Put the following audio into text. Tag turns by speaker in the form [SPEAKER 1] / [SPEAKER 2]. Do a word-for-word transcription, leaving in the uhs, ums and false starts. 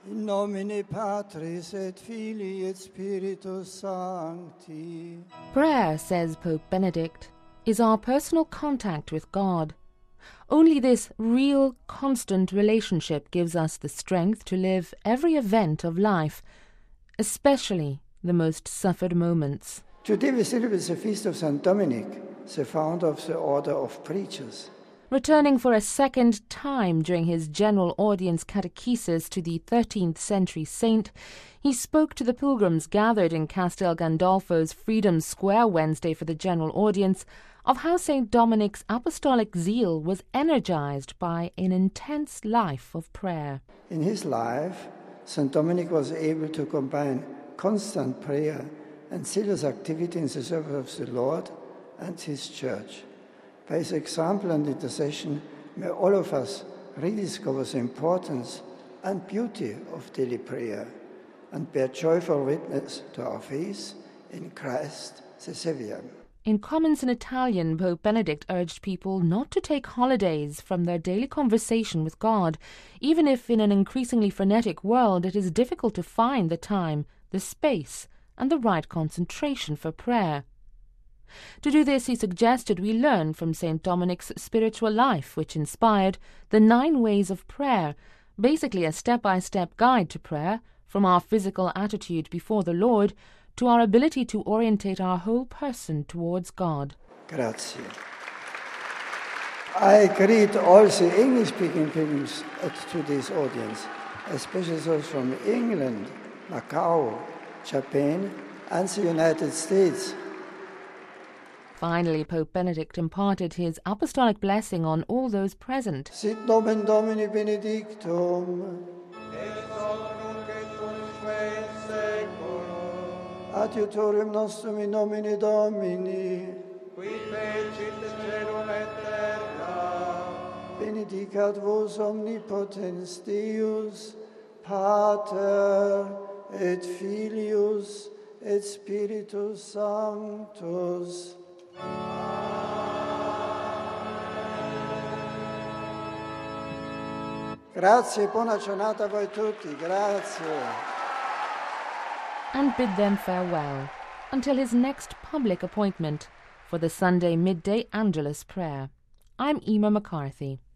[SPEAKER 1] In nomine Patris et Filii et Spiritus Sancti.
[SPEAKER 2] Prayer, says Pope Benedict, is our personal contact with God. Only this real, constant relationship gives us the strength to live every event of life, especially the most suffered moments.
[SPEAKER 1] Today we celebrate the feast of Saint Dominic, the founder of the Order of Preachers.
[SPEAKER 2] Returning for a second time during his general audience catechesis to the thirteenth century saint, he spoke to the pilgrims gathered in Castel Gandolfo's Freedom Square Wednesday for the general audience of how Saint Dominic's apostolic zeal was energized by an intense life of prayer.
[SPEAKER 1] In his life, Saint Dominic was able to combine constant prayer and zealous activity in the service of the Lord and his church. By his example and intercession, may all of us rediscover the importance and beauty of daily prayer and bear joyful witness to our faith in Christ the Saviour.
[SPEAKER 2] In Comments in Italian, Pope Benedict urged people not to take holidays from their daily conversation with God, even if in an increasingly frenetic world it is difficult to find the time, the space, and the right concentration for prayer. To do this, he suggested we learn from Saint Dominic's spiritual life, which inspired the Nine Ways of Prayer, basically a step-by-step guide to prayer, from our physical attitude before the Lord to our ability to orientate our whole person towards God.
[SPEAKER 1] Grazie. I greet all the English-speaking pilgrims at today's audience, especially those from England, Macau, Japan, and the United States.
[SPEAKER 2] Finally, Pope Benedict imparted his apostolic blessing on all those present.
[SPEAKER 1] Sit nomen Domini benedictum. Adiutorium nostrum in nomine Domini.
[SPEAKER 3] Qui fecit caelum et terra.
[SPEAKER 1] Benedicat vos omnipotens Deus, Pater et Filius et Spiritus Sanctus. Grazie, buona giornata a voi tutti, grazie.
[SPEAKER 2] And bid them farewell until his next public appointment for the Sunday midday Angelus prayer. I'm Emma McCarthy.